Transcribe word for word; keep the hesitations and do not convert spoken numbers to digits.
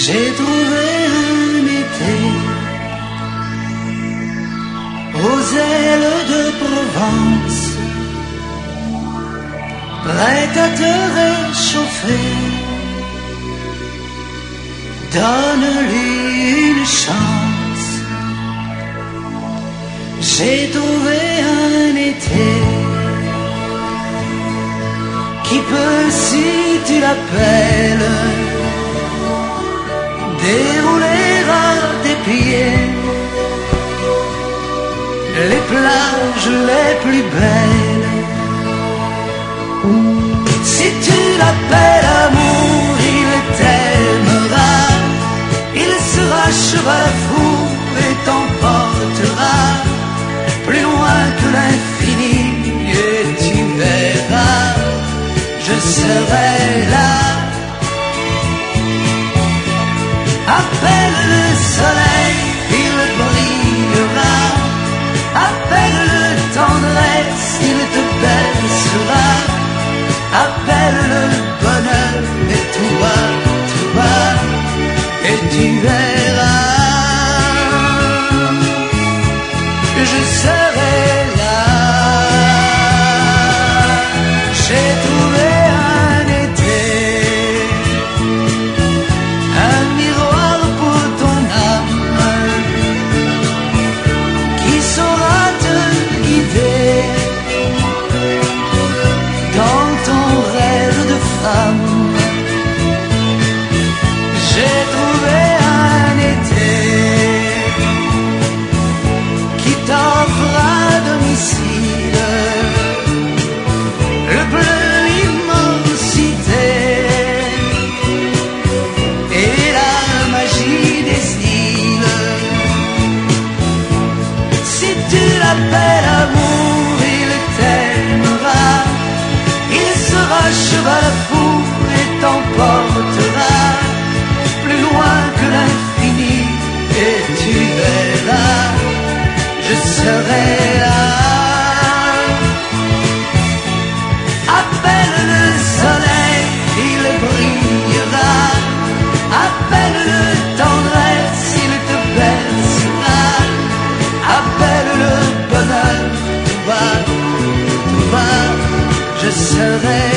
J'ai trouvé un été aux ailes de Provence, prêt à te réchauffer. Donne-lui une chance. J'ai trouvé un été qui peut, si tu l'appelles, dérouler à tes pieds les plages les plus belles. Si tu l'appelles amour, il t'aimera, il sera cheval fou et t'emportera plus loin que l'infini, et tu verras, je serai là. Appelle le soleil, il brillera. Appelle le tendresse, il te bercera. Appelle le bonheur, et tout va, tout va, et tu verras, je serai là. J'ai trouvé un été, un miroir pour ton âme, qui saura te guider dans ton rêve de femme. J'ai trouvé un été qui t'offre à domicile le bleu immensité et la magie des îles. Si tu l'appelles amour, il t'aimera, il sera cheval fou et t'emportera plus loin que l'infini, et tu verras, je serai là. Appelle le soleil, il brillera. Appelle le tendresse, il te bercera. Appelle le bonheur, tout va, tout va, je serai